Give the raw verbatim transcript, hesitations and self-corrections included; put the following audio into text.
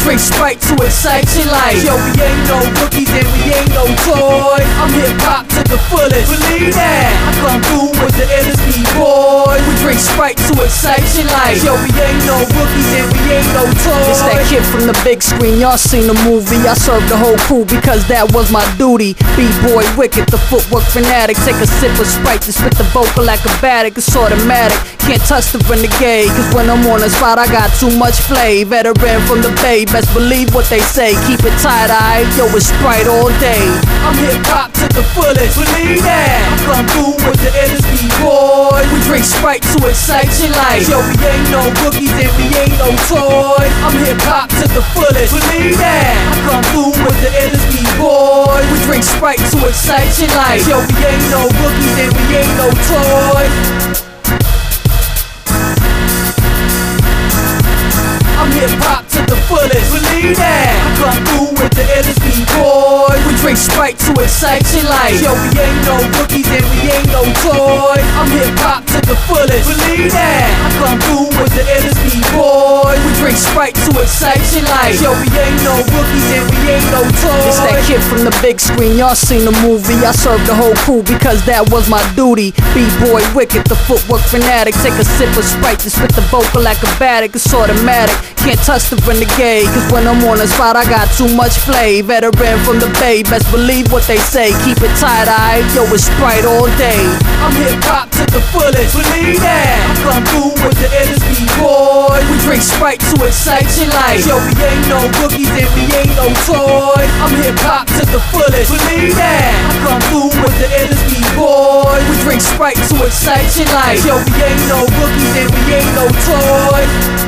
drink Sprite to excite your life. Yo, we ain't no rookies and we ain't no toys. I'm hip-hop to the fullest, believe that. I come through with the illest B-boy. We drink Sprite to excite your life. Yo, we ain't no rookies and we ain't no toys. It's that kid from the big screen, y'all seen the movie. I served the whole crew because that was my duty. B-boy wicked, the footwork fanatic. Take a sip of Sprite to spit the vocal acrobatic. It's automatic, can't touch the renegade. Cause when I'm on the spot I got too much flay. Veteran from the bay, best believe what they say. Keep it tight-eyed, yo, it's Sprite all day. I'm hip-hop to the fullest, believe that. I come through with the illest B-boy. We drink Sprite to excite your life. Yo, we ain't no rookies and we ain't no toys. I'm hip-hop to the fullest, believe that. I come through with the illest B-boy. We drink Sprite to excite your life. Yo, we ain't no rookies and we ain't no toys. I'm hip-hop to the fullest, believe that. I come through with the illest B-boy. We drink Sprite to excite your life. Yo, we ain't no rookies and we ain't no toys. I'm hip-hop to the fullest, believe that. I come through with the illest B-boy. We drink Sprite to excite your life. Yo, we ain't no rookies and we ain't no toys. It's that kid from the big screen, y'all seen the movie. I served the whole crew because that was my duty. B-boy wicked, the footwork fanatic. Take a sip of Sprite to spit the vocal acrobatic. It's automatic, can't touch the renegade. Cause when I'm on the spot I got too much flay. Veteran from the bay, best believe what they say. Keep it tight-eyed, yo, it's Sprite all day. I'm hip-hop to the fullest, believe that. I come through with the illest B-boy. We drink Sprite to excite your life. Yo, we ain't no rookies and we ain't no toys. I'm hip-hop to the fullest, believe that. I come through with the illest B-boy. We drink Sprite to excite your life. Yo, we ain't no rookies and we ain't no toys.